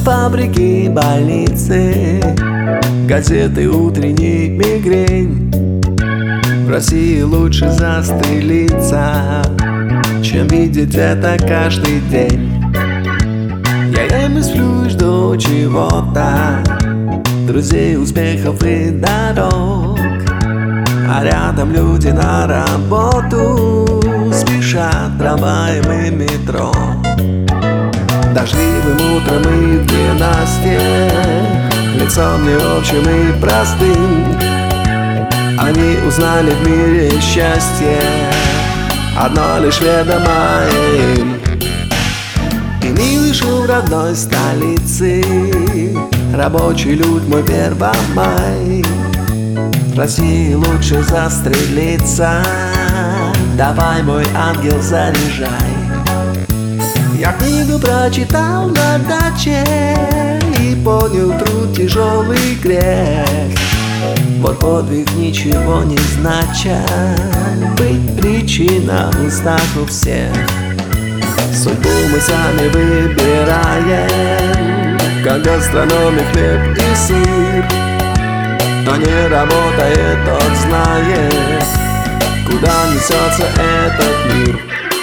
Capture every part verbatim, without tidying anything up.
фабрики, больницы, газеты, утренний мигрень. В России лучше застрелиться, чем видеть это каждый день. Я ем и сплю, жду чего-то, друзей, успехов и дорог. А рядом люди на работу спешат трамваем и метро. Дождливым утром и в ненастье, лицом не общим и простым, они узнали в мире счастье, одно лишь ведомо им. И не лишу в родной столице, рабочий люд мой первомай. В России лучше застрелиться, давай, мой ангел, заряжай. Я книгу прочитал на даче и понял труд тяжелый грех. Вот подвиг ничего не значит, быть причина в устах у всех. Судьбу мы сами выбираем, как гастрономе хлеб и сыр. Кто не работает, тот знает, куда несется этот мир.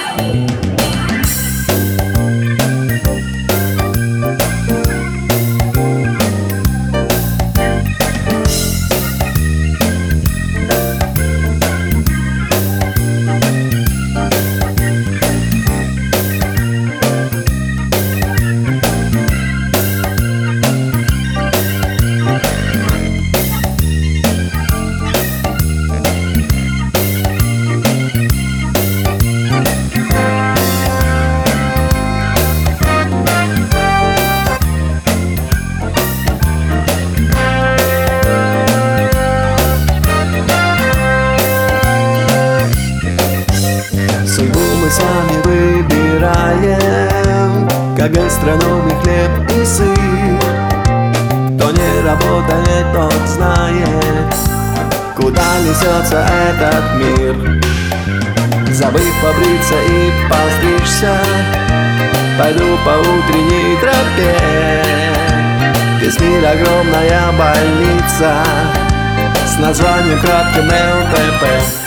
Судьбу мы сами выбираем, как гастрономе хлеб и сыр. Кто не работает, тот знает, куда несется этот мир. Забыв побриться и постричься, пойду по утренней тропе. Весь мир огромная больница с названием кратким эл тэ пэ.